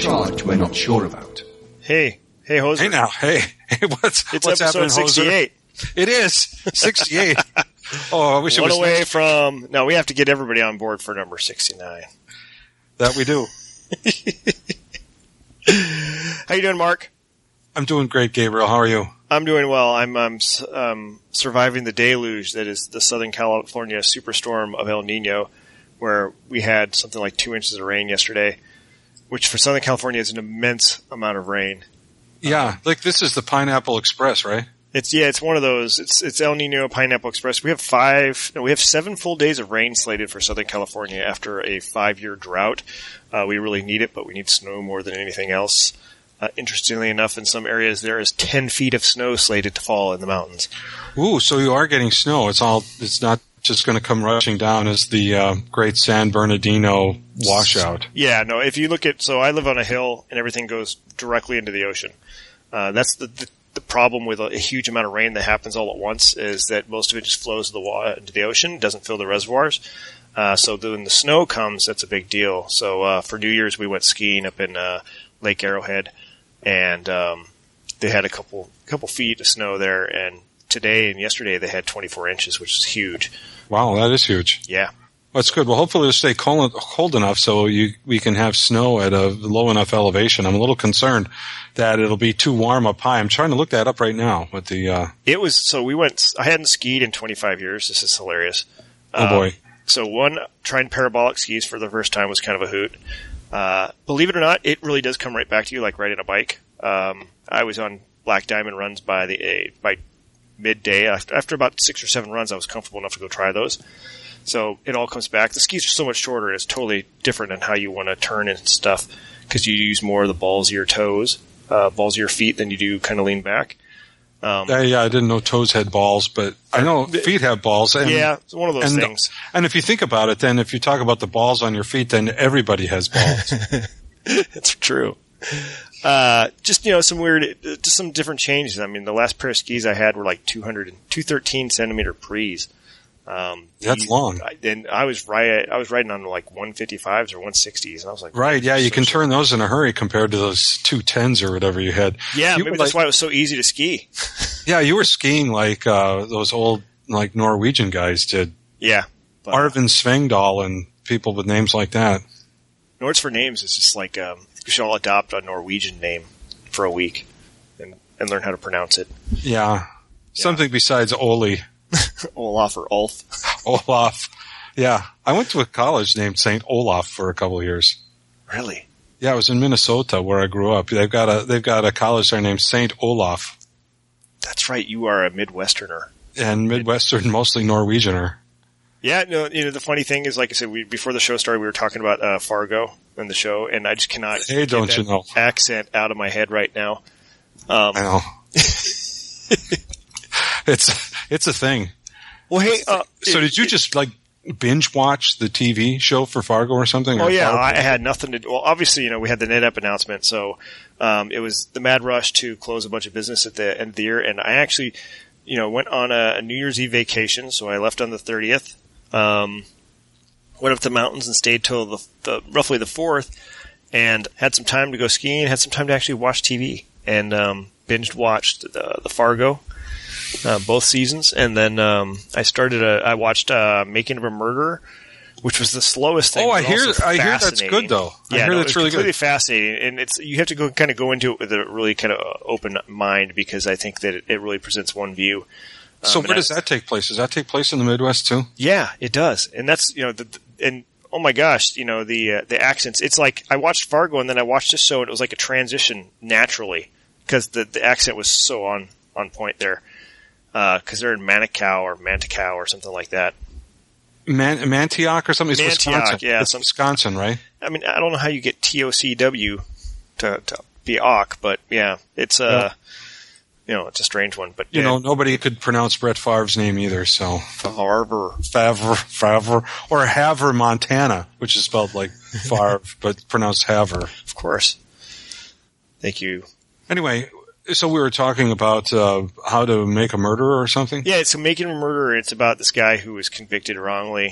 charge we're not sure about. Hey, Hoser. Hey now, hey, what's episode happening, 68. Hoser? It is 68. Oh, I wish it was away next. from. No, we have to get everybody on board for number 69. That we do. How you doing, Mark? I'm doing great, Gabriel. How are you? I'm doing well. I'm surviving the deluge that is the Southern California superstorm of El Nino, where we had something like 2 inches of rain yesterday, which for Southern California is an immense amount of rain. Yeah, like this is the Pineapple Express, right? It's one of those. It's El Nino Pineapple Express. We have 7 full days of rain slated for Southern California after a 5-year drought. We really need it, but we need snow more than anything else. Interestingly enough, in some areas there is 10 feet of snow slated to fall in the mountains. Ooh, so you are getting snow. It's not just going to come rushing down as the great San Bernardino washout. Yeah, no, if you look at, so I live on a hill and everything goes directly into the ocean. That's the problem with a huge amount of rain that happens all at once is that most of it just flows into the ocean, doesn't fill the reservoirs. So when the snow comes, that's a big deal. So for New Year's, we went skiing up in Lake Arrowhead, and they had a couple feet of snow there. And today and yesterday, they had 24 inches, which is huge. Wow, that is huge. Yeah. That's good. Well, hopefully it'll stay cold enough so we can have snow at a low enough elevation. I'm a little concerned that it'll be too warm up high. I'm trying to look that up right now with the It was so we went. I hadn't skied in 25 years. This is hilarious. Oh boy. So trying parabolic skis for the first time was kind of a hoot. Believe it or not, it really does come right back to you like riding a bike. I was on Black Diamond runs by midday. After about 6 or 7 runs, I was comfortable enough to go try those. So it all comes back. The skis are so much shorter, and it's totally different in how you want to turn and stuff because you use more of the balls of your toes, balls of your feet than you do kind of lean back. Yeah, I didn't know toes had balls, but I know feet have balls. And, yeah, it's one of those things. And if you think about it, then if you talk about the balls on your feet, then everybody has balls. It's true. Just some different changes. I mean, the last pair of skis I had were like 213 centimeter pre's. That's long. And I was riding on like 155s or 160s, and I was like, right, yeah, you can turn those in a hurry compared to those 210s or whatever you had. Yeah, maybe that's why it was so easy to ski. Yeah, you were skiing like those old like Norwegian guys did. Yeah, Arvind Svengdahl and people with names like that. Nords for names is just like we should all adopt a Norwegian name for a week and learn how to pronounce it. Yeah, something besides Oli. Olaf or Ulf. Olaf. Yeah. I went to a college named St. Olaf for a couple of years. Really? Yeah, it was in Minnesota where I grew up. They've got a college there named St. Olaf. That's right. You are a Midwesterner. And Midwestern, mostly Norwegianer. Yeah, no, the funny thing is, like I said, before the show started, we were talking about Fargo in the show, and I just cannot get that accent out of my head right now. I know. It's a thing. Well, hey, so did you just like binge watch the TV show for Fargo or something? Oh yeah, I had nothing to do. Well, obviously, we had the NetApp announcement, so it was the mad rush to close a bunch of business at the end of the year, and I actually, went on a New Year's Eve vacation, so I left on the 30th, went up to the mountains and stayed till the roughly the 4th, and had some time to go skiing, had some time to actually watch TV, and binged watched the Fargo. Both seasons, and then I watched Making of a Murderer, which was the slowest thing. Oh, I hear that's good though. I hear that's really completely fascinating, and you have to go into it with a really kind of open mind because I think that it really presents one view. So where does that take place? Does that take place in the Midwest too? Yeah, it does, and that's and oh my gosh, the accents. It's like I watched Fargo and then I watched this show, and it was like a transition naturally because the accent was so on point there. Because they're in Manticow or something like that. Mantioch or something? It's Wisconsin. Yeah. It's Wisconsin, right? I mean, I don't know how you get TOCW to be Ock, but yeah, it's it's a strange one. But nobody could pronounce Brett Favre's name either, so. Favre. Or Havre, Montana, which is spelled like Favre, but pronounced Havre. Of course. Thank you. Anyway, so we were talking about how to make a murderer or something? Yeah, it's Making a Murderer. It's about this guy who was convicted wrongly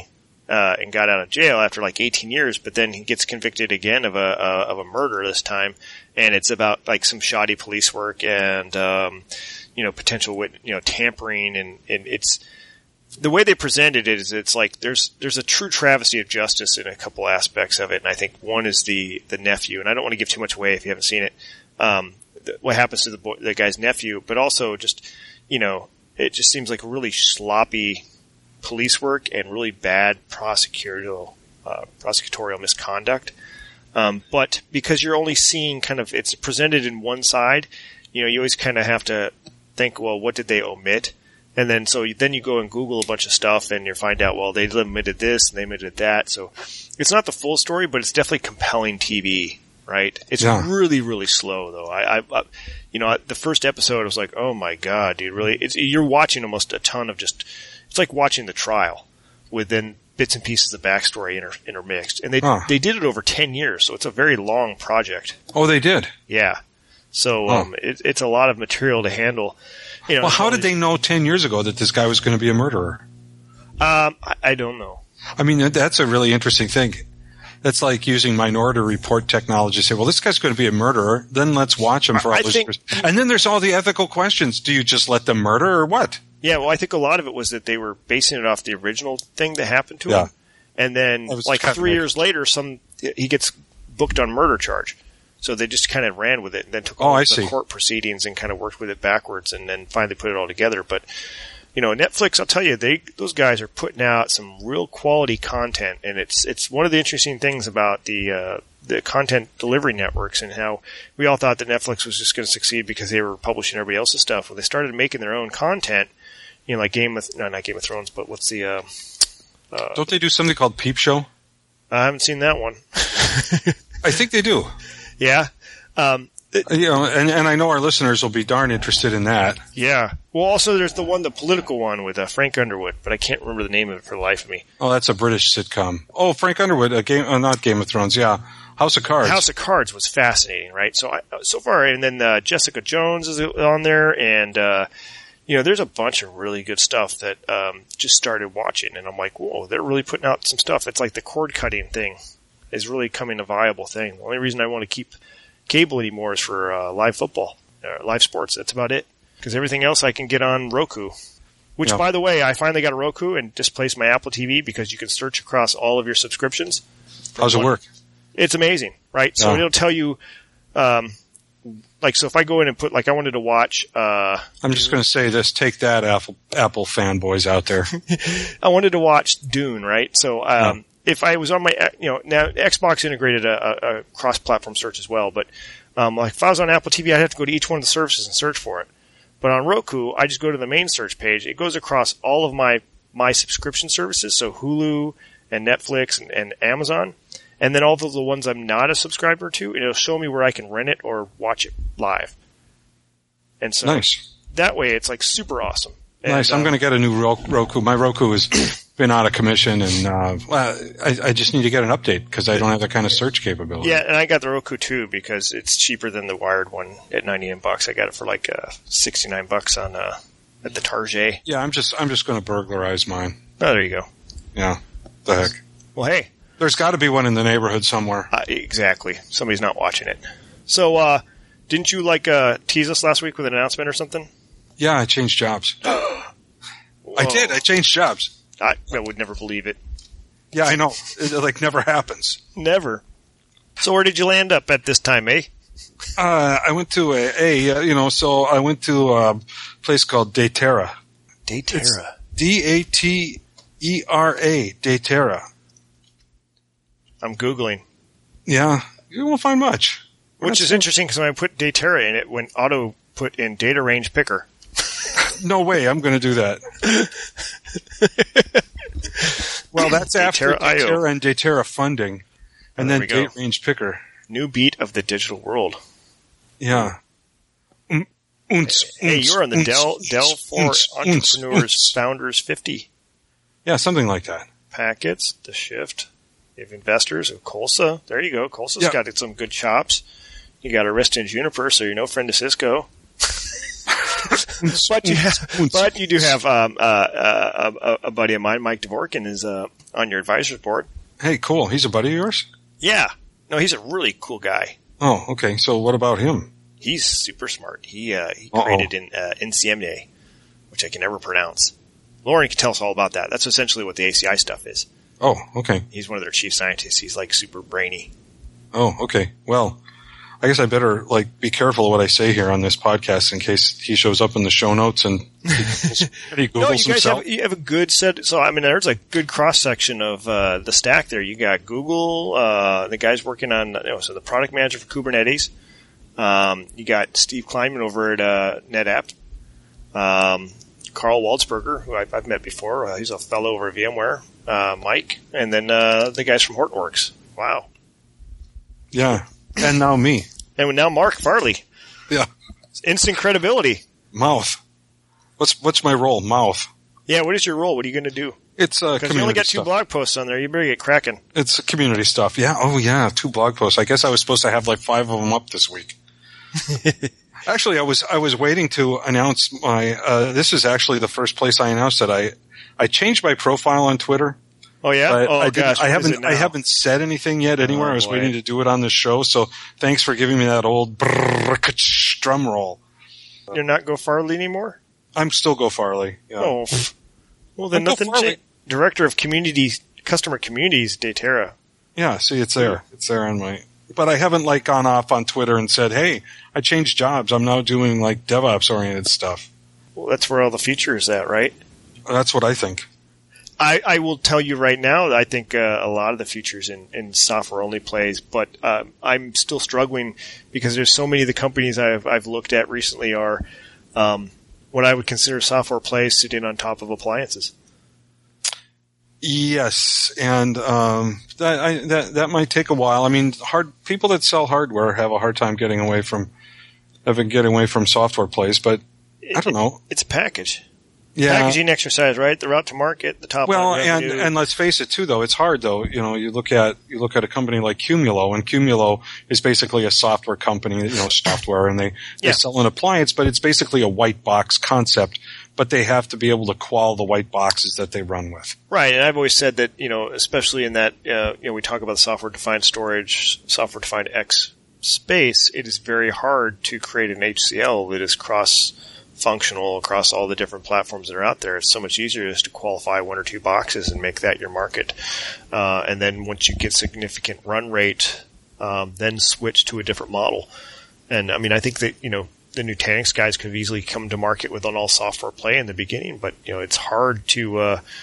and got out of jail after like 18 years, but then he gets convicted again of a murder this time, and it's about like some shoddy police work and potential tampering, and it's the way they presented it is it's like there's a true travesty of justice in a couple aspects of it, and I think one is the nephew, and I don't want to give too much away if you haven't seen it. What happens to the guy's nephew, but also just it just seems like really sloppy police work and really bad prosecutorial misconduct. But because you're only seeing it's presented in one side, you always kind of have to think, well, what did they omit? And then then you go and Google a bunch of stuff and you find out, well, they omitted this and they omitted that. So it's not the full story, but it's definitely compelling TV, right? It's really, really slow though. I the first episode I was like, oh my God, dude, really? You're watching almost a ton of it's like watching the trial with then bits and pieces of backstory intermixed. And they did it over 10 years, so it's a very long project. Oh, they did? Yeah. So it's a lot of material to handle. Well, how did they know 10 years ago that this guy was going to be a murderer? I don't know. I mean, that's a really interesting thing. That's like using Minority Report technology to say, well, this guy's going to be a murderer, then let's watch him for all this years. And then there's all the ethical questions. Do you just let them murder or what? Yeah, well, I think a lot of it was that they were basing it off the original thing that happened to him. And then, like 3 years later, he gets booked on murder charge. So they just kind of ran with it and then took all the court proceedings and kind of worked with it backwards and then finally put it all together. But, Netflix, I'll tell you, those guys are putting out some real quality content. And it's one of the interesting things about the content delivery networks and how we all thought that Netflix was just going to succeed because they were publishing everybody else's stuff. Well, they started making their own content. Like not Game of Thrones, but what's the, don't they do something called Peep Show? I haven't seen that one. I think they do. Yeah. And I know our listeners will be darn interested in that. Yeah. Well, also there's the political one with Frank Underwood, but I can't remember the name of it for the life of me. Oh, that's a British sitcom. Oh, Frank Underwood, not Game of Thrones, yeah. House of Cards. House of Cards was fascinating, right? So far, and then Jessica Jones is on there, and there's a bunch of really good stuff that just started watching, and I'm like, whoa, they're really putting out some stuff. It's like the cord cutting thing is really becoming a viable thing. The only reason I want to keep cable anymore is for live football, live sports. That's about it. Because everything else I can get on Roku. Which, by the way, I finally got a Roku and displaced my Apple TV because you can search across all of your subscriptions. How's it work? It's amazing, right? So it'll tell you, so if I go in and put, I wanted to watch, I'm just going to say this, take that, Apple fanboys out there. I wanted to watch Dune, right? So, if I was on my, now Xbox integrated a cross-platform search as well, but, if I was on Apple TV, I'd have to go to each one of the services and search for it. But on Roku, I just go to the main search page. It goes across all of my subscription services, so Hulu and Netflix and Amazon. And then all of the ones I'm not a subscriber to, and it'll show me where I can rent it or watch it live. And so nice. That way it's super awesome. And, nice. I'm going to get a new Roku. My Roku has been out of commission, and I just need to get an update because I don't have that kind of search capability. Yeah, and I got the Roku too because it's cheaper than the wired one at $99. I got it for $69 on at the Target. Yeah, I'm just going to burglarize mine. Oh, there you go. Yeah. The heck. Well, hey. There's got to be one in the neighborhood somewhere. Exactly. Somebody's not watching it. So, didn't you tease us last week with an announcement or something? Yeah, I changed jobs. I did. I changed jobs. I would never believe it. Yeah, I know. It never happens. Never. So where did you land up at this time, eh? I went to I went to a place called Daterra. Daterra. Datera. Daterra. I'm Googling. Yeah, you won't find much. Which is interesting because when I put Daterra in, it went auto put in data range picker. No way, I'm going to do that. Well, that's after Daterra and Daterra funding, and then date range picker. New beat of the digital world. Yeah. Hey, you're on the Dell for Entrepreneurs Founders 50. Yeah, something like that. Packets, the shift. You have investors of Colsa. There you go. Colsa's got some good chops. You got Arista and Juniper, so you're no friend to Cisco. but you do have a buddy of mine, Mike Dvorkin, is on your advisory board. Hey, cool. He's a buddy of yours? Yeah. No, he's a really cool guy. Oh, okay. So what about him? He's super smart. He created an NCMA, which I can never pronounce. Lauren can tell us all about that. That's essentially what the ACI stuff is. Oh, okay. He's one of their chief scientists. He's like super brainy. Oh, okay. Well, I guess I better be careful of what I say here on this podcast in case he shows up in the show notes and he Googles no, you guys himself. have a good set. So I mean, there's a good cross section of the stack there. You got Google, the guys working on so the product manager for Kubernetes. You got Steve Kleinman over at NetApp. Carl Waldsberger, who I've met before. He's a fellow over at VMware. Mike, and then the guys from Hortonworks. Wow. Yeah, and now me. And now Mark Farley. Yeah. Instant credibility. Mouth. What's my role? Mouth. Yeah, what is your role? What are you going to do? It's community Because you only got 2 stuff. blog posts on there. You better get cracking. It's community stuff. Yeah. Oh, yeah. 2 blog posts. I guess I was supposed to have 5 of them up this week. Actually, I was waiting to announce my. This is actually the first place I announced that I changed my profile on Twitter. Oh yeah. I haven't said anything yet anywhere. I was waiting to do it on this show. So thanks for giving me that old drum roll. You're not Go Farley anymore? I'm still Go Farley. Yeah. Oh, well then nothing changed. Director of Customer Communities, Daterra. Yeah, see, it's there. It's there on my. But I haven't gone off on Twitter and said, "Hey, I changed jobs. I'm now doing DevOps oriented stuff." Well, that's where all the future is at, right? That's what I think. I will tell you right now, I think a lot of the futures in software-only plays, but I'm still struggling because there's so many of the companies I've looked at recently are what I would consider software plays sitting on top of appliances. Yes, and that might take a while. I mean, people that sell hardware have a hard time getting away from software plays, but I don't know. It's a package. Yeah. Packaging exercise, right? The route to market, the top line revenue. and let's face it too, though, it's hard though. You look at a company like Cumulo, and Cumulo is basically a software company, software, and they sell an appliance, but it's basically a white box concept. But they have to be able to qual the white boxes that they run with. Right, and I've always said that, especially in that, we talk about software-defined storage, software-defined X space, it is very hard to create an HCL that is cross-functional across all the different platforms that are out there. It's so much easier just to qualify 1 or 2 boxes and make that your market. And then once you get significant run rate, then switch to a different model. And I mean, I think that, the Nutanix guys could have easily come to market with an all software play in the beginning, but it's hard to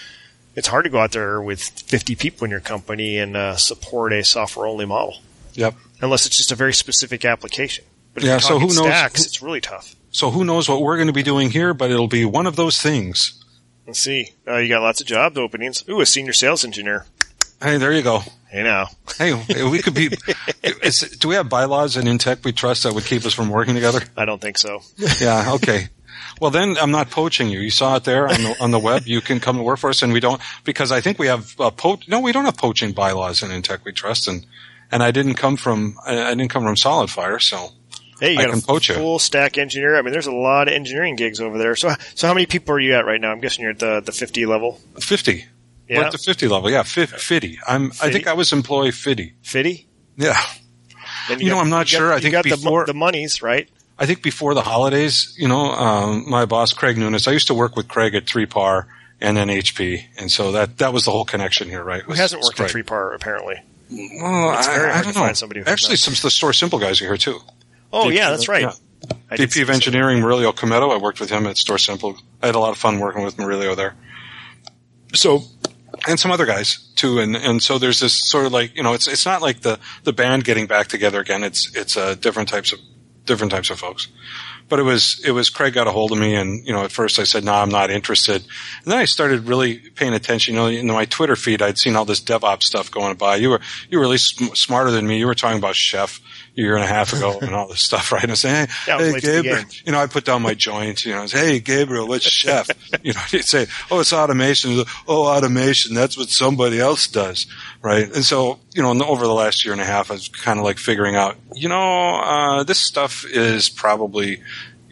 go out there with 50 people in your company and support a software only model. Yep. Unless it's just a very specific application. But if you're so who knows? Stacks, it's really tough. So who knows what we're going to be doing here? But it'll be one of those things. Let's see. You got lots of job openings. Ooh, a senior sales engineer. Hey, there you go. Hey now. Hey, we could be. Do we have bylaws in Intech we trust that would keep us from working together? I don't think so. Yeah. Okay. Well, then I'm not poaching you. You saw it there on the web. You can come to work for us, and we don't because I think we have No, we don't have poaching bylaws in Intech we trust, and I didn't come from SolidFire, so. Hey, you got a full stack engineer. I mean, there's a lot of engineering gigs over there. So how many people are you at right now? I'm guessing you're at the 50 level. 50. Yeah. We're at the 50 level. Yeah, 50. I think I was employee 50. 50? Yeah. I'm not sure. I think before the monies, right? I think before the holidays, my boss Craig Nunes. I used to work with Craig at 3PAR and then HP, and so that was the whole connection here, right? Who hasn't worked at 3PAR apparently? Well, it's very hard I don't to know. find somebody who actually, some of the Store Simple guys are here too. Oh, yeah, that's right. Yeah. VP of Engineering, Murillo Cometto. I worked with him at Store Simple. I had a lot of fun working with Murillo there. So, and some other guys too. And so there's this sort of it's not like the band getting back together again. It's different types of folks. But it was Craig got a hold of me, and at first I said no, I'm not interested, and then I started really paying attention. In my Twitter feed, I'd seen all this DevOps stuff going by. You were really smarter than me. You were talking about Chef a year and a half ago and all this stuff, right? And I say, hey Gabriel, I put down my joint. I say, hey Gabriel, what's Chef? He'd say, oh, it's automation. Oh, automation. That's what somebody else does, right? And so over the last year and a half, I was kind of figuring out, this stuff is probably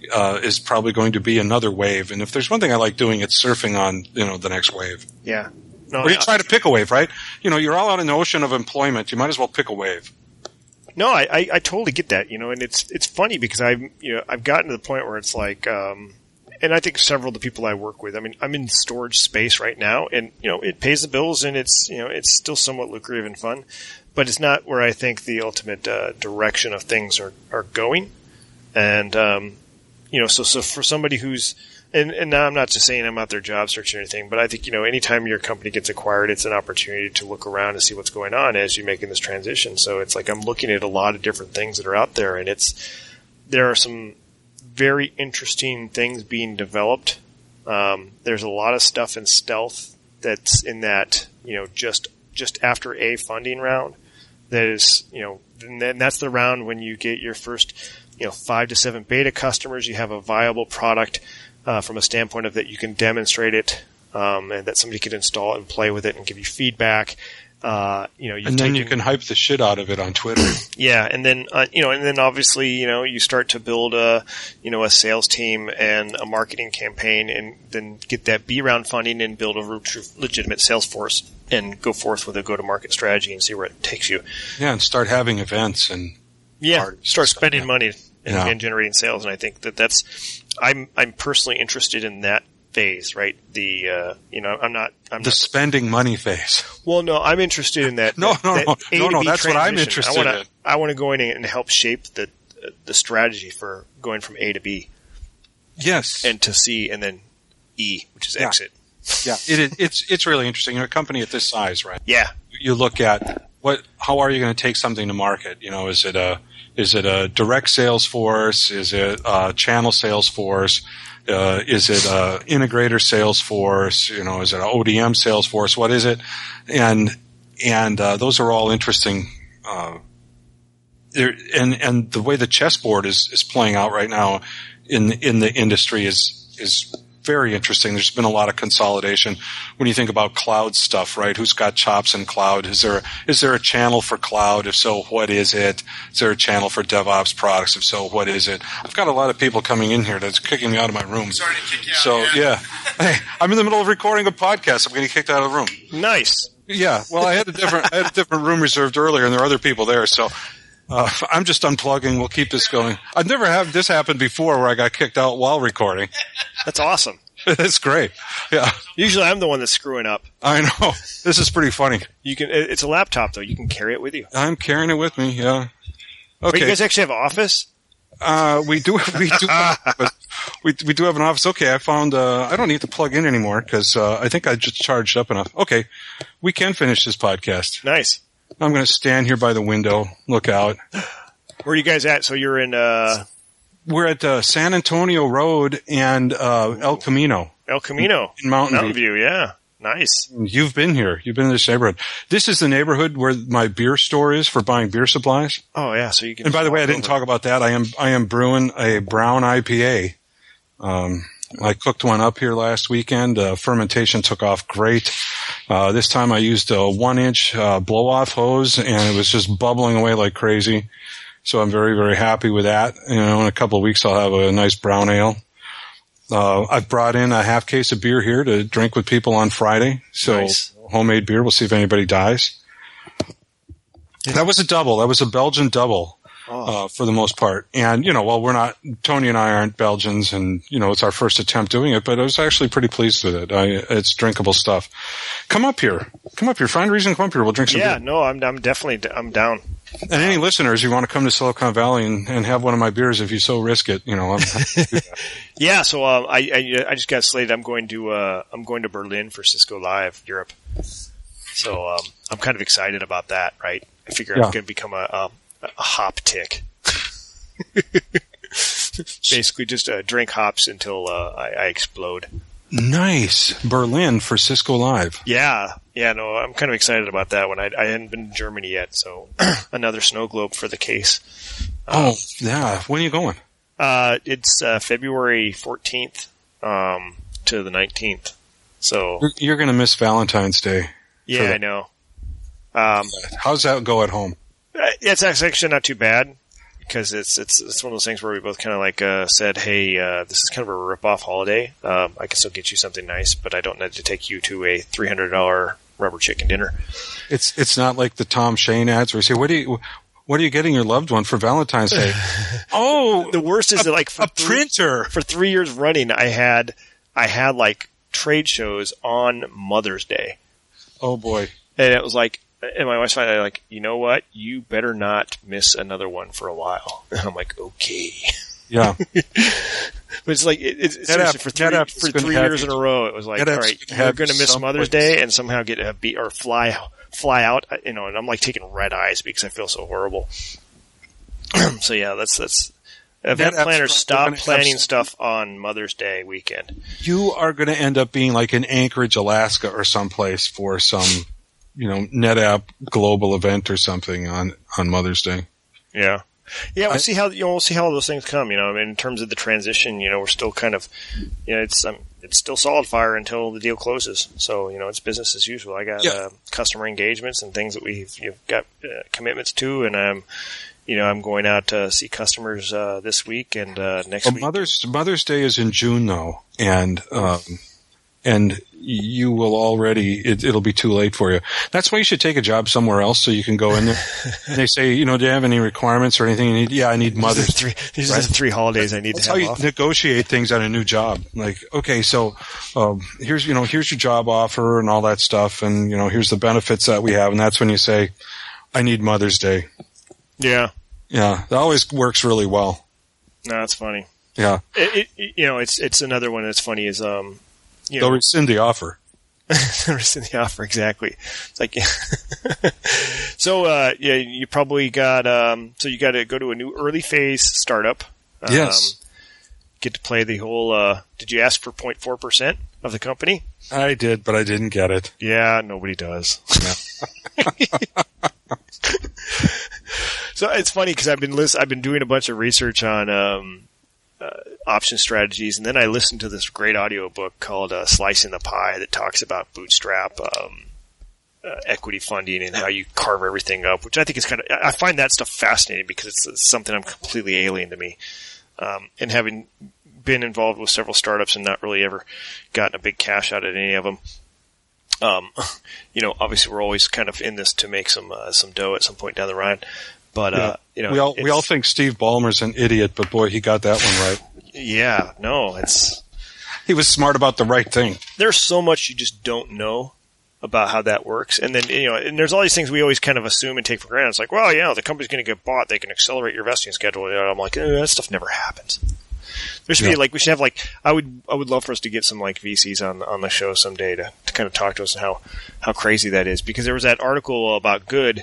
is probably going to be another wave. And if there's one thing I like doing, it's surfing on, the next wave. Yeah. No, Or you try to pick a wave, right? You're all out in the ocean of employment. You might as well pick a wave. No, I totally get that, and it's funny because I've gotten to the point where it's like, and I think several of the people I work with, I mean, I'm in storage space right now, and, it pays the bills, and it's, it's still somewhat lucrative and fun, but it's not where I think the ultimate direction of things are going. And, so for somebody who's, and now I'm not just saying I'm out there job searching or anything, but I think, anytime your company gets acquired, it's an opportunity to look around and see what's going on as you're making this transition. So it's like I'm looking at a lot of different things that are out there, and there are some very interesting things being developed. There's a lot of stuff in stealth that's in that, just after a funding round. That is, and that's the round when you get your first, 5 to 7 beta customers. You have a viable product from a standpoint of that you can demonstrate it, and that somebody can install it and play with it and give you feedback. And then you can hype the shit out of it on Twitter. Yeah, and then obviously you start to build a sales team and a marketing campaign, and then get that B round funding and build a legitimate sales force and go forth with a go-to-market strategy and see where it takes you. Yeah, and start having events and start spending money and generating sales. And I think that's I'm personally interested in that phase, right? The I'm not spending money phase. Well, no, I'm interested in that. No, that's what I'm interested in. I want to go in and help shape the strategy for going from A to B. Yes, and to C, and then E, which is exit. Yeah, it's really interesting. A company at this size, right? Yeah, you look at how are you going to take something to market? Is it a direct sales force? Is it a channel sales force? Is it a integrator sales force? Is it an ODM sales force? What is it? And those are all interesting. And the way the chessboard is playing out right now in the industry is very interesting. There's been a lot of consolidation when you think about cloud stuff, right? Who's got chops in cloud? Is there a channel for cloud? If so, what is it? Is there a channel for DevOps products? If so, what is it? I've got a lot of people coming in here that's kicking me out of my room. Sorry to kick you out. So yeah. Hey, I'm in the middle of recording a podcast. I'm getting kicked out of the room. Nice. Yeah. Well, I had a different room reserved earlier, and there are other people there. So I'm just unplugging. We'll keep this going. I've never had this happen before where I got kicked out while recording. That's awesome. That's great. Yeah. Usually I'm the one that's screwing up. I know. This is pretty funny. It's a laptop though. You can carry it with you. I'm carrying it with me. Yeah. Okay. Wait, you guys actually have an office? We do have an office. Okay. I found, I don't need to plug in anymore because, I think I just charged up enough. Okay. We can finish this podcast. Nice. I'm going to stand here by the window, look out. Where are you guys at? So you're in, we're at San Antonio Road and El Camino. El Camino. In Mountain View, yeah. Nice. You've been here. You've been in this neighborhood. This is the neighborhood where my beer store is for buying beer supplies. Oh, yeah. So you can. And by the way, I didn't talk about that. I am brewing a brown IPA. I cooked one up here last weekend. Fermentation took off great. This time I used a 1-inch blow-off hose, and it was just bubbling away like crazy. So I'm very, very happy with that. In a couple of weeks I'll have a nice brown ale. I've brought in a half case of beer here to drink with people on Friday. So nice. Homemade beer. We'll see if anybody dies. That was a double. That was a Belgian double. For the most part. And, Tony and I aren't Belgians and, it's our first attempt doing it, but I was actually pretty pleased with it. It's drinkable stuff. Come up here. Find a reason to come up here. We'll drink some beer. Yeah, no, I'm definitely, I'm down. And any listeners who want to come to Silicon Valley and have one of my beers if you so risk it, I'm happy to do that. Yeah, so, I just got slated. I'm going to Berlin for Cisco Live Europe. So, I'm kind of excited about that, right? I figure I'm going to become a hop tick. Basically just drink hops until I explode. Nice. Berlin for Cisco Live. Yeah, no, I'm kind of excited about that one. I hadn't been to Germany yet, so another snow globe for the case. Yeah. When are you going? It's February 14th to the 19th. So you're going to miss Valentine's Day. Yeah, I know. How's that go at home? It's actually not too bad. because it's one of those things where we both kind of like said, hey, this is kind of a rip-off holiday. I can still get you something nice, but I don't need to take you to a $300 rubber chicken dinner. It's not like the Tom Shane ads where you say, what are you getting your loved one for Valentine's Day? Oh, the worst is that like a printer. For 3 years running, I had like trade shows on Mother's Day. Oh boy. And it was like, and my wife's finally like, you know what? You better not miss another one for a while. And I'm like, okay. Yeah. But it's like, it's seriously, for 3 years in a row, it was like, all right, you're going to miss Mother's Day and somehow get a beat or fly out, you know, and I'm like taking red eyes because I feel so horrible. So yeah, that's event planners stop planning stuff on Mother's Day weekend. You are going to end up being like in Anchorage, Alaska or someplace for some, you know, NetApp global event or something on Mother's Day. Yeah. Yeah, we'll see how those things come, you know. I mean, in terms of the transition, you know, we're still kind of, you know, it's still solid fire until the deal closes. So, you know, it's business as usual. I got customer engagements and things that we've got commitments to, and I'm going out to see customers this week and next week. Mother's Day is in June though, and you will already, it'll be too late for you. That's why you should take a job somewhere else so you can go in there. And they say, you know, do you have any requirements or anything you need? Yeah, I need Mother's Day. These are the 3 holidays I need to have off. That's how you negotiate things on a new job. Like, okay, so here's your job offer and all that stuff, and, you know, here's the benefits that we have, and that's when you say, I need Mother's Day. Yeah. Yeah, that always works really well. No, that's funny. Yeah. It's another one that's funny is, they'll rescind the offer. Rescind the offer, exactly. It's like, so, you probably got, so you got to go to a new early phase startup. Yes. Get to play the whole, did you ask for 0.4% of the company? I did, but I didn't get it. Yeah, nobody does. So it's funny because I've been doing a bunch of research on, option strategies, and then I listened to this great audio book called Slicing the Pie that talks about bootstrap equity funding and how you carve everything up, which I think is I find that stuff fascinating because it's something I'm completely alien to me. And having been involved with several startups and not really ever gotten a big cash out of any of them, you know, obviously we're always kind of in this to make some dough at some point down the line. But, you know, we all think Steve Ballmer's an idiot, but boy, he got that one right. Yeah, no, he was smart about the right thing. There's so much you just don't know about how that works. And then, you know, and there's all these things we always kind of assume and take for granted. It's like, well, yeah, the company's going to get bought. They can accelerate your vesting schedule. And I'm like, that stuff never happens. There should be we should have I would love for us to get some like VCs on the show someday to kind of talk to us and how crazy that is. Because there was that article about Good,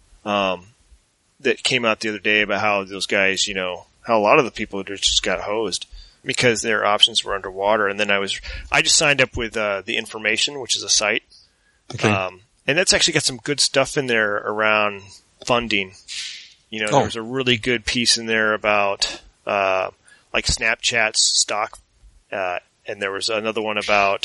that came out the other day about how those guys, you know, how a lot of the people just got hosed because their options were underwater. And then I just signed up with The Information, which is a site. Okay. And that's actually got some good stuff in there around funding. You know, there's a really good piece in there about, like Snapchat's stock, and there was another one about,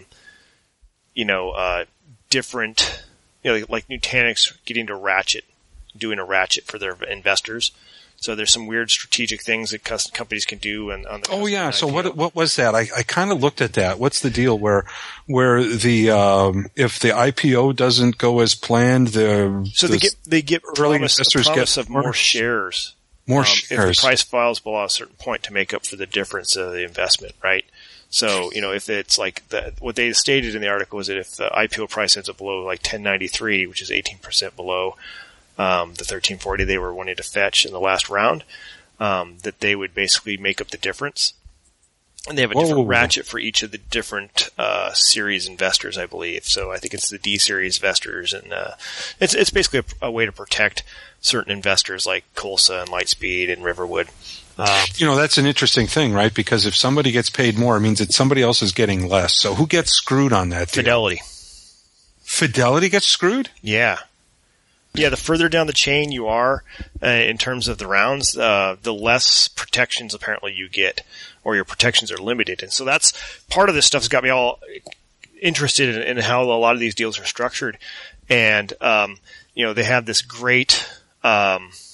different, you know, like Nutanix getting to doing a ratchet for their investors. So there's some weird strategic things that companies can do. And on the so what was that? I kind of looked at that. What's the deal where the if the IPO doesn't go as planned, they get early investors promise of more shares. More shares. If the price falls below a certain point to make up for the difference of the investment, right? So, you know, if it's like what they stated in the article is that if the IPO price ends up below like 1093, which is 18% below the 1340 they were wanting to fetch in the last round, that they would basically make up the difference. And they have a different ratchet for each of the different series investors, I believe. So I think it's the D series investors, and it's basically a way to protect certain investors like Colsa and Lightspeed and Riverwood. You know, that's an interesting thing, right? Because if somebody gets paid more, it means that somebody else is getting less. So who gets screwed on that deal? Fidelity. Fidelity gets screwed? Yeah. Yeah, the further down the chain you are in terms of the rounds, the less protections apparently you get, or your protections are limited. And so that's part of this stuff has got me all interested in how a lot of these deals are structured. And, you know, they have this great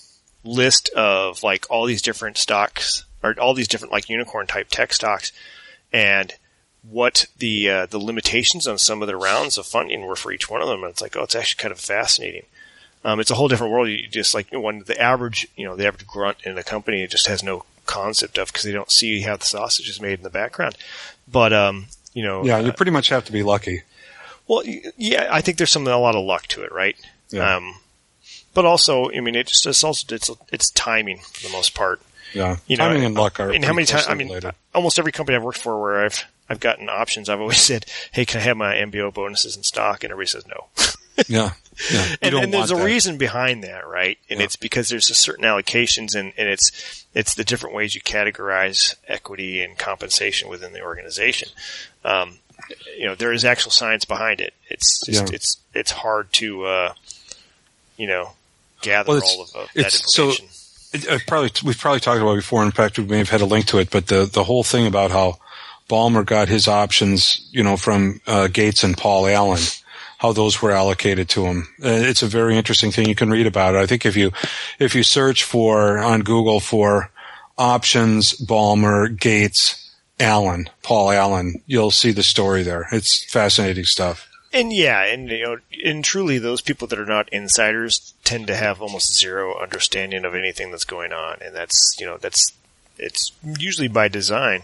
list of like all these different stocks or all these different like unicorn type tech stocks and what the limitations on some of the rounds of funding were for each one of them. And it's like, oh, it's actually kind of fascinating. It's a whole different world. You just like when the average grunt in a company just has no concept of because they don't see how the sausage is made in the background. But, you pretty much have to be lucky. Well, yeah, I think there's a lot of luck to it, right? Yeah. But also, I mean, it's timing for the most part. Yeah. Timing and luck are. How many times? Related. Almost every company I've worked for where I've gotten options, I've always said, "Hey, can I have my MBO bonuses in stock?" And everybody says no. Yeah. And there's a reason behind that, right? And it's because there's a certain allocations, and it's the different ways you categorize equity and compensation within the organization. There is actual science behind it. It's just it's hard to gather all of that information. We've probably talked about it before. In fact, we may have had a link to it. But the whole thing about how Ballmer got his options, from Gates and Paul Allen, how those were allocated to him. It's a very interesting thing. You can read about it. I think if you search on Google for options Ballmer, Gates, Allen, Paul Allen, you'll see the story there. It's fascinating stuff. And and truly those people that are not insiders tend to have almost zero understanding of anything that's going on. And it's usually by design.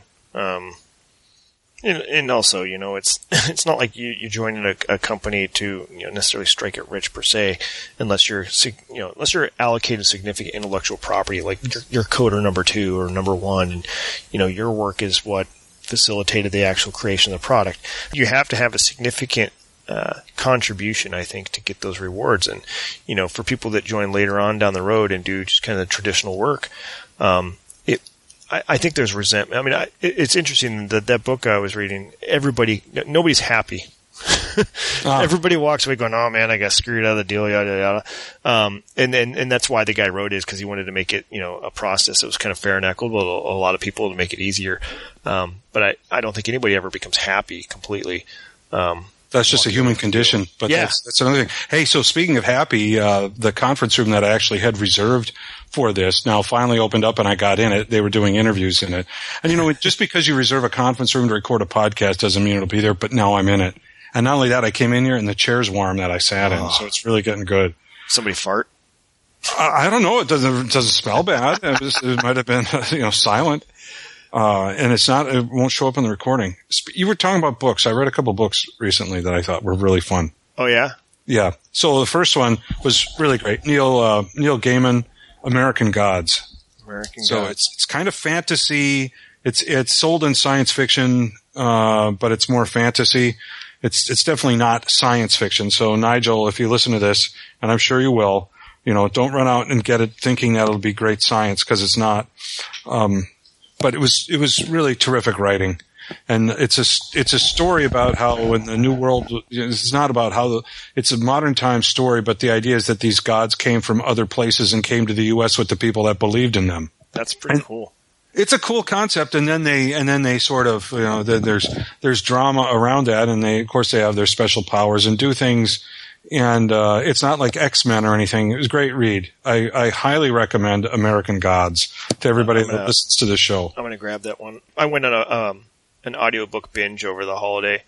And also, it's not like you're joining a company to necessarily strike it rich per se, unless you're allocated significant intellectual property, like your coder number 2 or number 1, and your work is what facilitated the actual creation of the product. You have to have a significant contribution, I think, to get those rewards. And for people that join later on down the road and do just kind of the traditional work, I think there's resentment. I mean, it's interesting that book I was reading. Nobody's happy. Everybody walks away going, "Oh man, I got screwed out of the deal." Yada yada. And that's why the guy wrote it, is because he wanted to make it a process that was kind of fair and equitable to a lot of people to make it easier. But I don't think anybody ever becomes happy completely. That's just a human condition. But that's another thing. Hey, so speaking of happy, the conference room that I actually had reserved for this now finally opened up and I got in it. They were doing interviews in it. And just because you reserve a conference room to record a podcast doesn't mean it'll be there, but now I'm in it. And not only that, I came in here and the chair's warm that I sat in, so it's really getting good. Somebody fart? I don't know. It doesn't smell bad. It might have been, silent. And it won't show up in the recording. You were talking about books. I read a couple books recently that I thought were really fun. Oh yeah? Yeah. So the first one was really great. Neil Gaiman, American Gods. So it's kind of fantasy. It's sold in science fiction, but it's more fantasy. It's definitely not science fiction. So Nigel, if you listen to this, and I'm sure you will, don't run out and get it thinking that it'll be great science, because it's not. But it was really terrific writing. And it's a story about how in the New World, it's not about it's a modern time story, but the idea is that these gods came from other places and came to the U.S. with the people that believed in them. That's pretty cool. It's a cool concept, and then they sort of, there's drama around that, and they have their special powers and do things, and it's not like X-Men or anything. It was a great read. I highly recommend American Gods to everybody that listens to the show. I'm going to grab that one. I went on an audiobook binge over the holiday.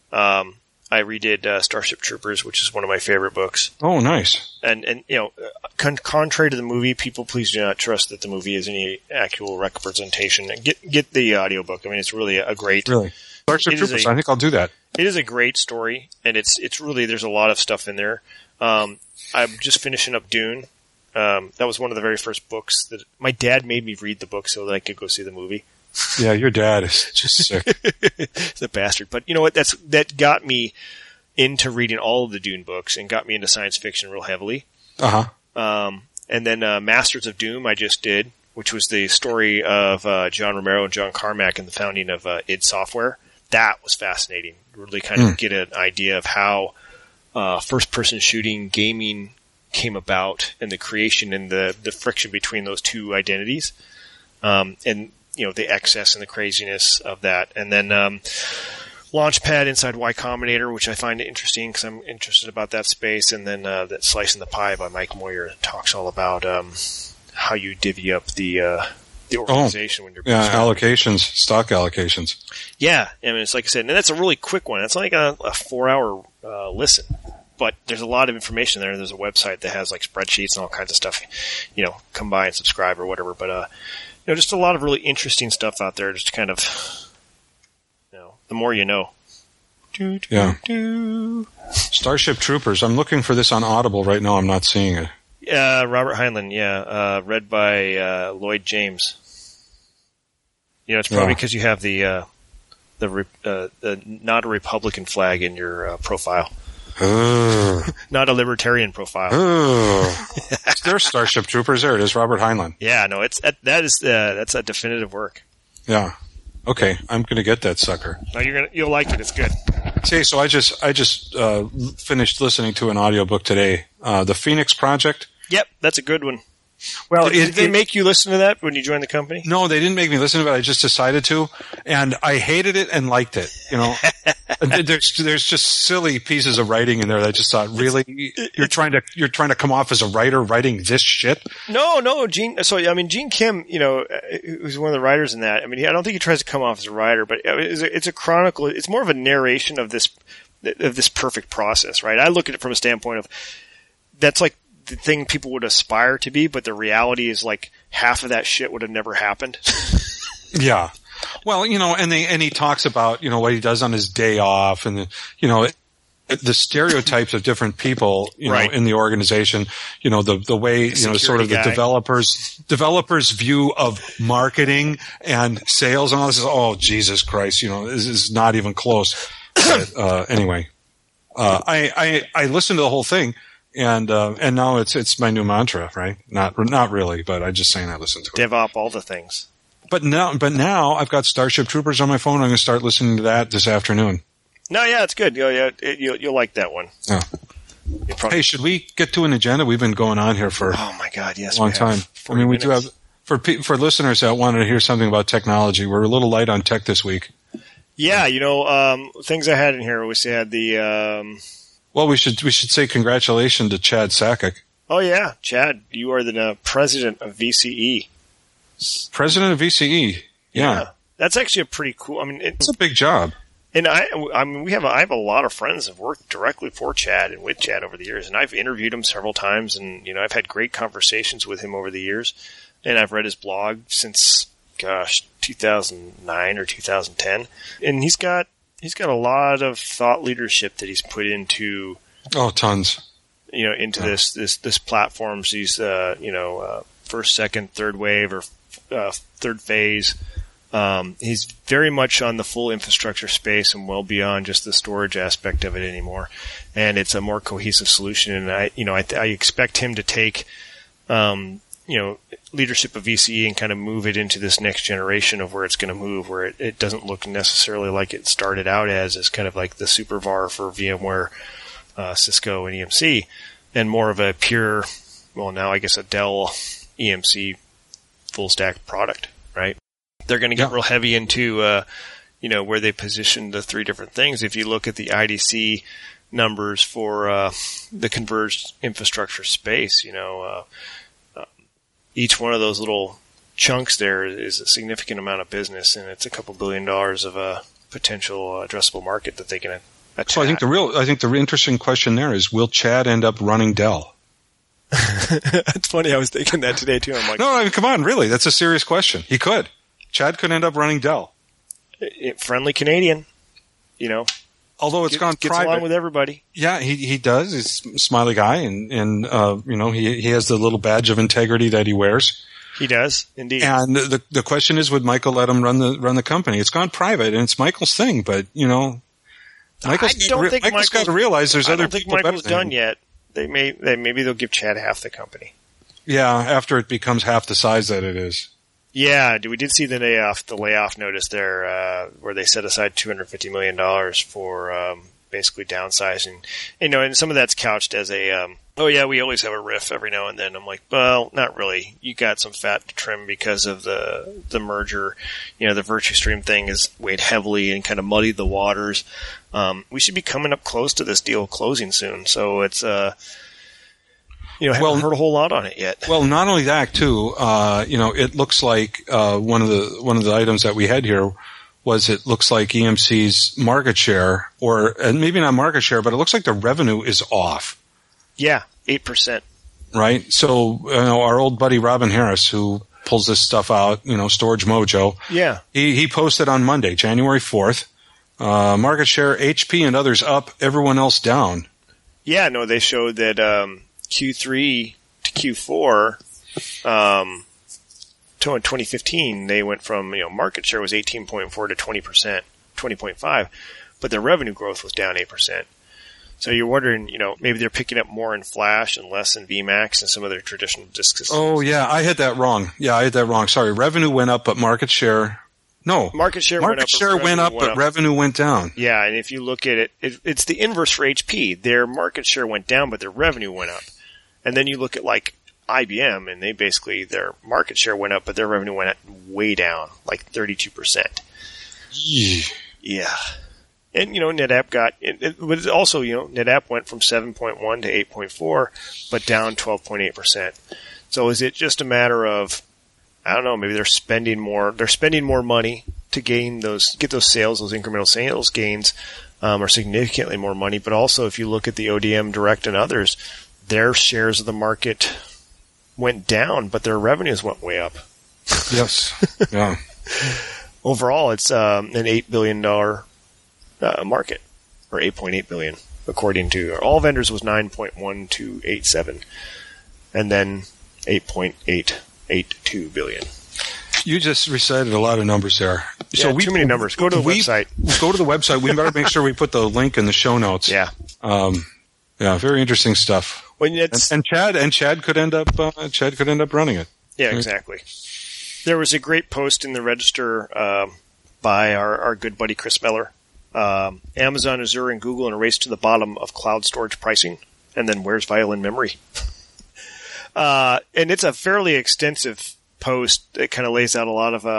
I redid Starship Troopers, which is one of my favorite books. Oh, nice. And contrary to the movie, people please do not trust that the movie is any actual representation. Get the audiobook. I mean, it's really a great... Really? Starship Troopers, I think I'll do that. It is a great story, and it's really, there's a lot of stuff in there. I'm just finishing up Dune. That was one of the very first books that my dad made me read the book so that I could go see the movie. Yeah, your dad is just sick. He's a bastard. But you know what? That got me into reading all of the Dune books and got me into science fiction real heavily. Uh-huh. And then Masters of Doom I just did, which was the story of John Romero and John Carmack and the founding of id Software. That was fascinating. Really kind of get an idea of how first-person shooting gaming came about and the creation and the friction between those two identities. And the excess and the craziness of that. And then Launchpad inside Y Combinator, which I find interesting because I'm interested about that space. And then that Slice in the Pie by Mike Moyer talks all about how you divvy up the organization when you're allocations, stock allocations. Yeah, I mean, it's like I said, and that's a really quick one. It's like a 4-hour listen, but there's a lot of information there. There's a website that has like spreadsheets and all kinds of stuff. Come by and subscribe or whatever. But just a lot of really interesting stuff out there. Just kind of, the more you know. Starship Troopers. I'm looking for this on Audible right now. I'm not seeing it. Robert Heinlein, read by Lloyd James. It's probably because you have the not a Republican flag in your profile. Not a libertarian profile. There's Starship Troopers. There it is, Robert Heinlein. Yeah, no, that's a definitive work. Yeah. Okay, I'm going to get that sucker. No, you'll like it. It's good. Okay, so I just finished listening to an audiobook today. The Phoenix Project. Yep, that's a good one. Well, did they make you listen to that when you joined the company? No, they didn't make me listen to it. I just decided to, and I hated it and liked it. There's just silly pieces of writing in there that I just thought, really, you're trying to come off as a writer writing this shit? No, Gene. So I mean, Gene Kim, who's one of the writers in that. I mean, I don't think he tries to come off as a writer, but it's a chronicle. It's more of a narration of this perfect process, right? I look at it from a standpoint of that's like the thing people would aspire to be, but the reality is like half of that shit would have never happened. Yeah. Well, and he talks about, what he does on his day off and, the stereotypes of different people, right. In the organization, the way, sort of the developers view of marketing and sales and all this is, oh, Jesus Christ, this is not even close. But, anyway, I listened to the whole thing. And now it's my new mantra, right? Not really, but I'm just saying I listen to it. DevOps, all the things. But now I've got Starship Troopers on my phone. I'm going to start listening to that this afternoon. No, yeah, it's good. You'll like that one. Yeah. Hey, should we get to an agenda? We've been going on here for oh my God, yes, a long time. I mean, we do have for listeners that wanted to hear something about technology. We're a little light on tech this week. Yeah, things I had in here. We had the. Well, we should say congratulations to Chad Sakac. Oh yeah, Chad, you are the president of VCE. President of VCE, yeah. That's actually a pretty cool. I mean, it's a big job. And I mean, I have a lot of friends that have worked directly for Chad and with Chad over the years, and I've interviewed him several times, and I've had great conversations with him over the years, and I've read his blog since 2009 or 2010, and he's got a lot of thought leadership that he's put into tons into this platforms, these first, second, third wave or third phase. He's very much on the full infrastructure space and well beyond just the storage aspect of it anymore, and it's a more cohesive solution. And I expect him to take leadership of VCE and kind of move it into this next generation of where it's going to move, where it doesn't look necessarily like it started out as kind of like the SuperVAR for VMware, Cisco, and EMC, and more of a pure, well, now I guess a Dell EMC full stack product, right? They're going to get real heavy into, where they position the three different things. If you look at the IDC numbers for the converged infrastructure space, each one of those little chunks there is a significant amount of business, and it's a couple $2 billion of potential addressable market that they can attack. So I think the interesting question there is, will Chad end up running Dell? It's funny. I was thinking that today too. I'm like, no, I mean, come on, really? That's a serious question. He could. Chad could end up running Dell. Friendly Canadian, Although it's gone gets private. Along with everybody. Yeah, he does. He's a smiley guy, and he has the little badge of integrity that he wears. He does, indeed. And the question is, would Michael let him run the company? It's gone private, and it's Michael's thing, but Michael's got to realize there's other people better than him. I don't think Michael's done yet. Maybe they'll give Chad half the company. Yeah, after it becomes half the size that it is. Yeah, we did see the layoff notice there, where they set aside $250 million for basically downsizing. And some of that's couched as a, we always have a riff every now and then. I'm like, well, not really. You got some fat to trim because of the merger. The VirtuStream thing is weighed heavily and kind of muddied the waters. We should be coming up close to this deal closing soon. So it's haven't heard a whole lot on it yet. Well, not only that too, it looks like one of the items that we had here was it looks like EMC's market share, and maybe not market share, but it looks like the revenue is off. Yeah, 8%. Right. So our old buddy Robin Harris, who pulls this stuff out, Storage Mojo. Yeah. He posted on Monday, January 4th. Market share, HP and others up, everyone else down. Yeah, no, they showed that Q3 to Q4, in 2015, they went from, market share was 18.4 to 20%, 20.5, but their revenue growth was down 8%. So you're wondering, maybe they're picking up more in Flash and less in VMAX and some of their traditional disk systems. Oh, yeah, I had that wrong. Sorry, revenue went up, but market share... No. Market share went up, but revenue went down. Yeah, and if you look at it, it's the inverse for HP. Their market share went down, but their revenue went up. And then you look at like IBM, and their market share went up, but their revenue went way down, like 32%. Yeah. And, NetApp but also, NetApp went from 7.1 to 8.4, but down 12.8%. So is it just a matter of, I don't know, maybe they're spending more money to get those sales, those incremental sales gains, are significantly more money. But also if you look at the ODM Direct and others, their shares of the market went down, but their revenues went way up. Yes. Yeah. Overall, it's an $8 billion market, or 8.8 billion, according to all vendors was 9.1287, and then 8.882 billion. You just recited a lot of numbers there. Yeah, too many numbers. Go to the website. Go to the website. We better make sure we put the link in the show notes. Yeah. Very interesting stuff. Well, and Chad could end up running it. Yeah, exactly. There was a great post in the Register by our good buddy Chris Meller. Amazon, Azure, and Google in a race to the bottom of cloud storage pricing. And then where's Violin memory? And it's a fairly extensive post that kind of lays out a lot of,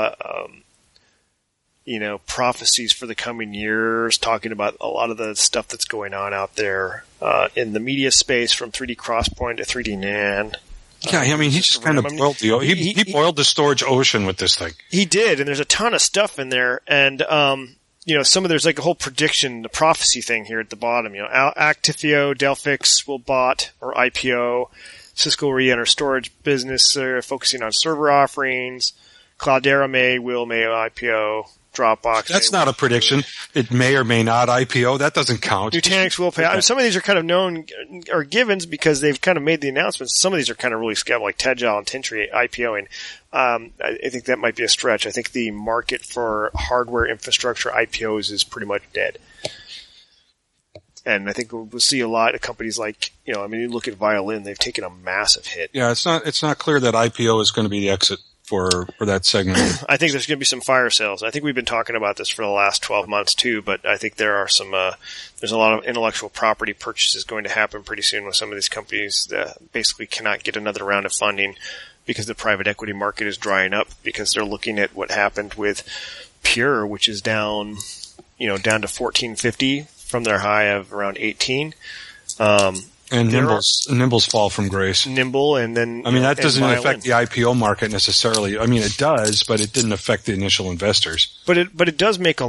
prophecies for the coming years, talking about a lot of the stuff that's going on out there, in the media space from 3D XPoint to 3D NAND. Yeah, I mean, he just kind of boiled he boiled the storage ocean with this thing. He did, and there's a ton of stuff in there, and, there's like a whole prediction, the prophecy thing here at the bottom. Actifio, Delphix will bought or IPO. Cisco will re-enter storage business, focusing on server offerings. Cloudera may IPO. Dropbox. That's not a prediction. It may or may not IPO. That doesn't count. Nutanix will pay. I mean, some of these are kind of known or givens because they've kind of made the announcements. Some of these are kind of really scary, like Tedgel and Tintri IPOing. I think that might be a stretch. I think the market for hardware infrastructure IPOs is pretty much dead. And I think we'll see a lot of companies like, you look at Violin, they've taken a massive hit. Yeah, it's not clear that IPO is going to be the exit for that segment. I think there's going to be some fire sales. I think we've been talking about this for the last 12 months too, but I think there are some, there's a lot of intellectual property purchases going to happen pretty soon with some of these companies that basically cannot get another round of funding because the private equity market is drying up because they're looking at what happened with Pure, which is down to 1450 from their high of around 18. And Nimble's fall from grace. Nimble, and then that doesn't affect the IPO market necessarily. It does, but it didn't affect the initial investors. But it does make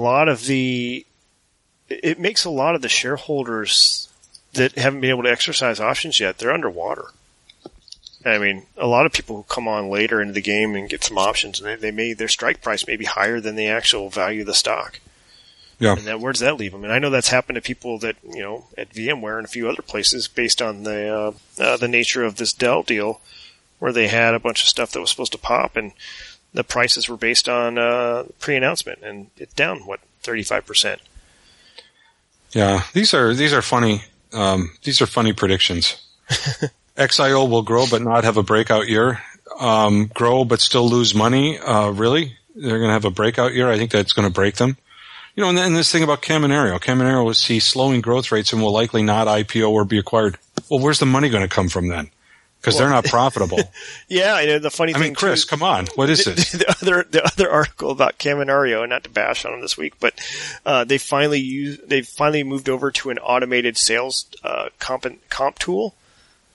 it makes a lot of the shareholders that haven't been able to exercise options yet, they're underwater. A lot of people who come on later into the game and get some options, and their strike price may be higher than the actual value of the stock. Yeah. And then where does that leave them? And I know that's happened to people that, at VMware and a few other places based on the nature of this Dell deal where they had a bunch of stuff that was supposed to pop and the prices were based on, pre-announcement and it's down, 35%. Yeah. These are funny predictions. XIO will grow but not have a breakout year. Grow but still lose money. Really? They're going to have a breakout year? I think that's going to break them. And then this thing about Caminario. Caminario will see slowing growth rates and will likely not IPO or be acquired. Well, where's the money going to come from then? Because they're not profitable. Yeah, the funny thing. Chris, come on. What is this? The other article about Caminario, and not to bash on them this week, but they finally moved over to an automated sales comp tool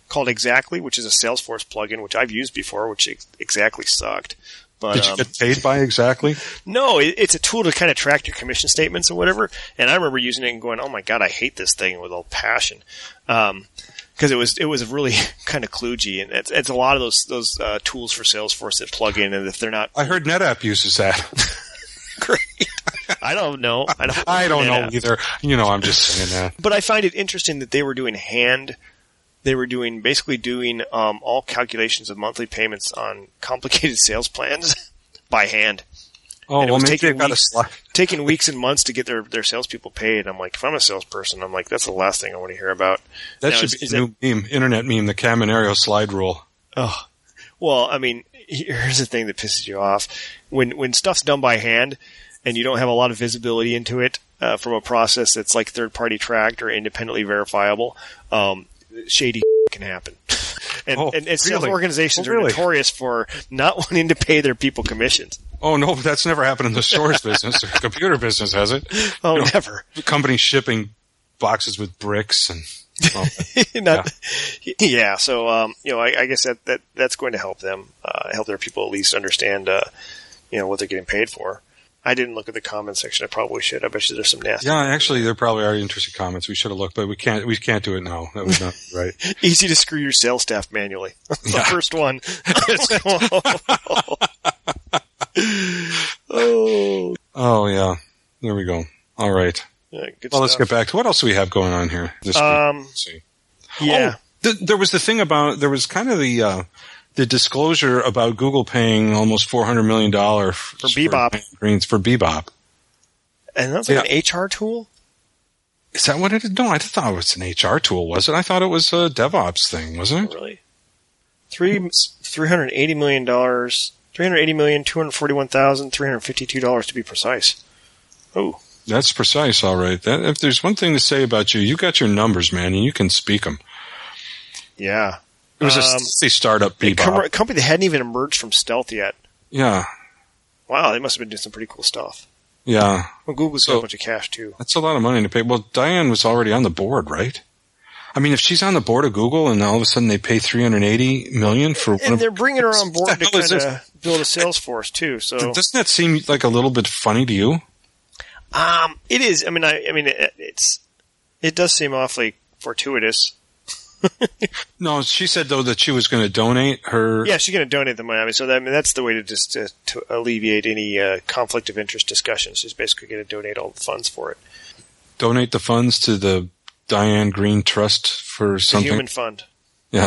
called Exactly, which is a Salesforce plugin, which I've used before, which exactly sucked. But, did you get paid by Exactly? No, it's a tool to kind of track your commission statements or whatever. And I remember using it and going, "Oh my god, I hate this thing with all passion," because it was really kind of kludgy, and it's a lot of those tools for Salesforce that plug in, and if they're not, I heard NetApp uses that. great. I don't know. I don't know either. I'm just saying that. But I find it interesting that they were doing basically doing all calculations of monthly payments on complicated sales plans by hand. Oh, and it well, was maybe they've got a slide. taking weeks and months to get their salespeople paid. I'm like, if I'm a salesperson, I'm like, that's the last thing I want to hear about. That should be a new meme, internet meme, the Caminero slide rule. Oh, well, I mean, here's the thing that pisses you off. When stuff's done by hand and you don't have a lot of visibility into it from a process that's like third-party tracked or independently verifiable, shady can happen. And sales organizations are notorious for not wanting to pay their people commissions. Oh, no, that's never happened in the stores business or computer business, has it? Oh, never. Companies shipping boxes with bricks and... Yeah. So, I guess that's going to help them, help their people at least understand, what they're getting paid for. I didn't look at the comment section. I probably should. I bet you there's some nasty. Yeah, actually, there probably are interesting comments. We should have looked, but we can't do it now. That was not right. Easy to screw your sales staff manually. The first one. Oh, yeah. There we go. All right. Yeah, let's get back to what else do we have going on here this week? Let's see. Yeah. There was the thing there was kind of the disclosure about Google paying almost $400 million for Bebop. For Bebop. And that's like an HR tool? Is that what it is? No, I thought it was an HR tool, was it? I thought it was a DevOps thing, wasn't it? Really? $380 million, $380,241,352 to be precise. Oh. That's precise, all right. If there's one thing to say about you, you got your numbers, man, and you can speak them. Yeah. It was a startup Bebop. A company that hadn't even emerged from stealth yet. Yeah. Wow, they must have been doing some pretty cool stuff. Yeah. Well, Google's got a bunch of cash, too. That's a lot of money to pay. Well, Diane was already on the board, right? I mean, if she's on the board of Google and all of a sudden they pay $380 million for... And they're bringing her on board to kind of build a sales force, too. So doesn't that seem like a little bit funny to you? It is. I mean, it does seem awfully fortuitous. No, she said though that she was going to donate her. Yeah, she's going to donate the money. I mean, so that's the way to alleviate any conflict of interest discussions. She's basically going to donate all the funds for it. Donate the funds to the Diane Green Trust for something. The Human Fund. Yeah.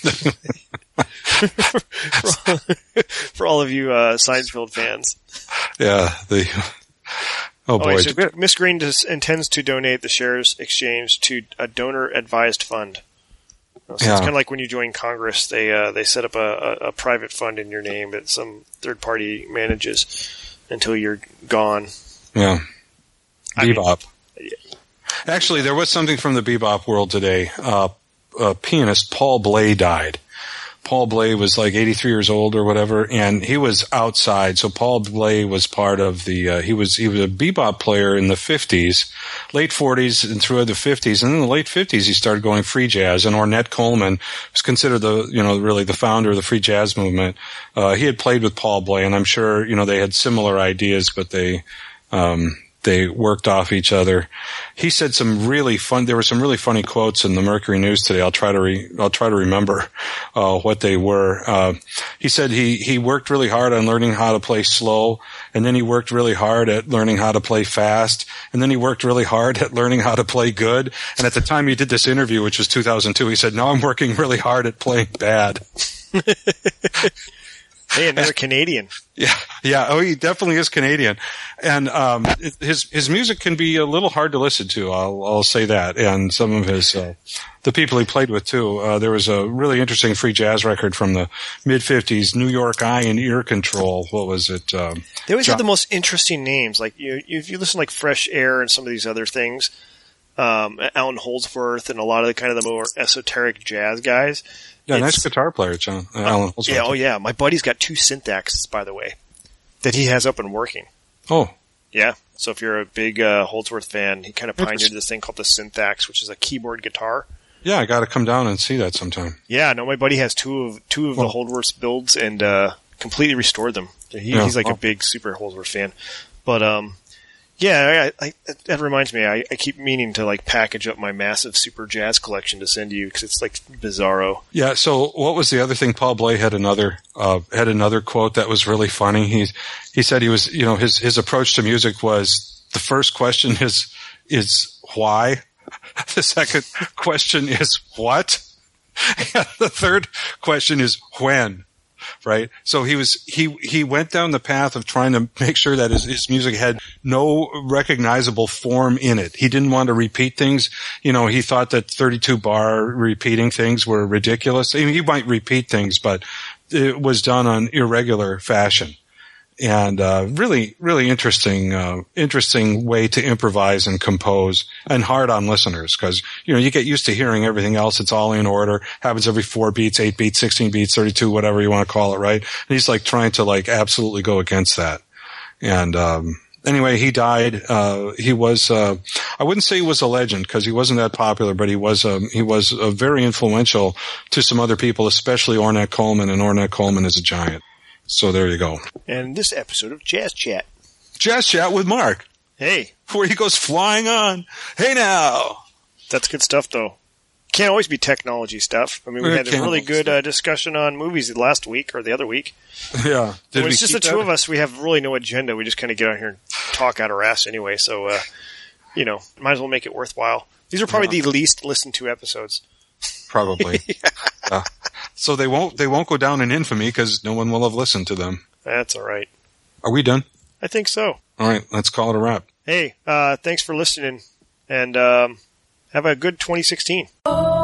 for all of you Seinfeld fans. Yeah. Oh boy! So Miss Green intends to donate the shares exchanged to a donor-advised fund. So it's kind of like when you join Congress, they set up a private fund in your name that some third party manages until you're gone. Yeah. Bebop. Actually, there was something from the Bebop world today. Pianist Paul Bley died. Paul Bley was like 83 years old or whatever, and he was outside. So Paul Bley was part of the, he was a bebop player in the 50s, late 40s and through the 50s. And in the late 50s, he started going free jazz. And Ornette Coleman was considered really the founder of the free jazz movement. He had played with Paul Bley, and I'm sure, they had similar ideas, but they worked off each other. He said there were some really funny quotes in the Mercury News today. I'll try to remember, what they were. He said he worked really hard on learning how to play slow, and then he worked really hard at learning how to play fast, and then he worked really hard at learning how to play good. And at the time he did this interview, which was 2002, he said, now I'm working really hard at playing bad. Hey, and they're Canadian. Yeah. Oh, he definitely is Canadian, and his music can be a little hard to listen to. I'll say that. And some of his the people he played with too. There was a really interesting free jazz record from the mid '50s, New York Eye and Ear Control. What was it? They always have the most interesting names. Like if you listen like Fresh Air and some of these other things, Alan Holdsworth and a lot of the more esoteric jazz guys. Yeah, nice guitar player, John. Alan Holdsworth. Yeah, yeah. My buddy's got 2 Syntaxes, by the way, that he has up and working. Oh. Yeah. So if you're a big Holdsworth fan, he kind of pioneered this thing called the Syntax, which is a keyboard guitar. Yeah, I got to come down and see that sometime. Yeah, no, my buddy has two of the Holdworth builds and completely restored them. He's like a big super Holdworth fan. But yeah, that reminds me. I keep meaning to like package up my massive super jazz collection to send you because it's like bizarro. Yeah. So what was the other thing? Paul Bley had another quote that was really funny. He said he was, his approach to music was the first question is why. The second question is what? And the third question is when, right? So he went down the path of trying to make sure that his music had no recognizable form in it. He didn't want to repeat things. He thought that 32 bar repeating things were ridiculous. I mean, he might repeat things, but it was done on irregular fashion. And really, really interesting way to improvise and compose, and hard on listeners because you get used to hearing everything else. It's all in order, happens every 4 beats, 8 beats, 16 beats, 32, whatever you want to call it, right? And he's like trying to like absolutely go against that. And anyway, he died. He was I wouldn't say he was a legend because he wasn't that popular, but he was very influential to some other people, especially Ornette Coleman, and Ornette Coleman is a giant. So there you go. And this episode of Jazz Chat. Jazz Chat with Mark. Hey. Where he goes flying on. Hey now. That's good stuff, though. Can't always be technology stuff. I mean, we had a really good discussion on movies last week or the other week. Yeah. When it's just the two of us, we have really no agenda. We just kind of get on here and talk out our ass anyway. So, might as well make it worthwhile. These are probably the least listened to episodes. Probably. So they won't go down in infamy because no one will have listened to them. That's all right. Are we done? I think so. All right, let's call it a wrap. Hey, thanks for listening, and have a good 2016.